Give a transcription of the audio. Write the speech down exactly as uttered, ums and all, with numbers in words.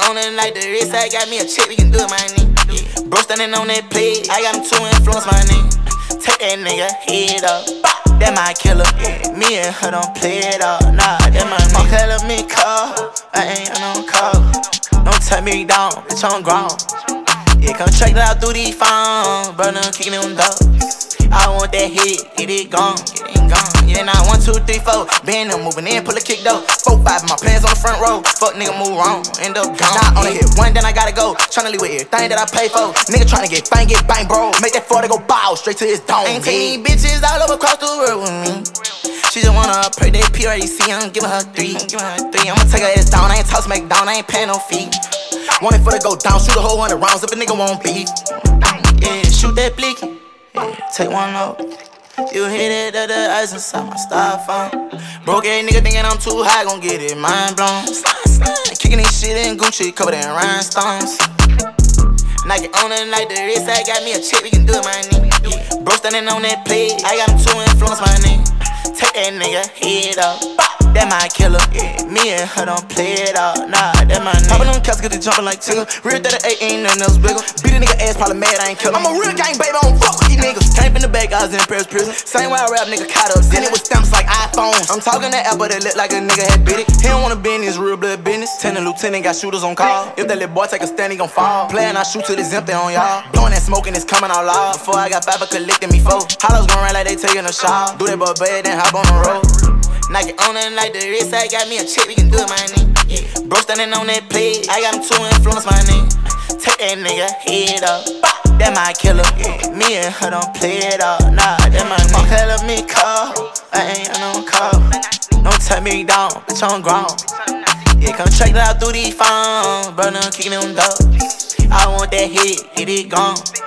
on it like the wrist. I got me a check, we can do it, my nigga. Yeah. Bro standing on that plate, I got him to influence, my nigga. Take that nigga head up, that my killer. Yeah. Me and her don't play it up, nah, that my nigga. Okay, let me call, I ain't on call. Don't tell me down, bitch, I'm grown. Yeah, come check it out through these phones, brother, kicking them dogs. I want that hit, get it gone, get it gone. Yeah, now one, two, three, four. Been them moving in, pull a kick though. Four, five, my plans on the front row. Fuck nigga, move wrong, end up gone. Nah, only hit one, then I gotta go. Tryna leave with everything that I pay for. Nigga tryna get fine, get bang, bro. Make that forty go bow straight to his dome. Ain't taking bitches all over across the world with me. She just wanna upgrade that P R A C, I'm giving her three. I'm giving her three. I'ma take her ass down, I ain't toss make down, I ain't paying no fee. Want it for to go down, shoot a whole hundred rounds if a nigga won't beef. Yeah, shoot that blicky. Yeah, take one low. You hit it, the, the ice inside my styrofoam. Broke ass nigga thinking I'm too high, gon' get it mind blown. Kicking this shit in Gucci, covered in rhinestones. Nike on it like the wrist, I got me a check, we can do it, my nigga. Yeah. Bro standing on that plate, I got him to influence, my nigga. Take that nigga head up, that my killer. Yeah. Me and her don't play it up, nah, that my nigga. Poppin' on cats, get it jumpin' like Tigger. Real thirty-eight ain't nothing else bigger. Beat a nigga ass, probably mad, I ain't kill him. I'm a real gang, baby, I don't fuck with these niggas. Came in the back, I was in Paris prison. Same way I rap, nigga caught up. Then it was stamps like iPhones. I'm talking that app, but it look like a nigga had bit it. He don't wanna be in this real blood business. Tenant lieutenant got shooters on call. If that little boy take a stand, he gon' fall. Playin', I shoot till it's empty on y'all. Blowing that smoke and it's coming all loud. Before I got five, but collecting me four. Hollows gon' run like they taking a shot. Do that but bad, then hop on the road. Nike on it like the wrist, I got me a check, we can do it, my nigga. Yeah. Bro standing on that plate, I got him to influence, my nigga. Take that nigga head up, that my killer. Yeah. Me and her don't play it up, nah, that my nigga. Okay, let me call, I ain't on call. Don't tell me down, bitch, I'm grown. Yeah, come check it out through these phones, brother, kicking them dogs. I want that hit, get it gone.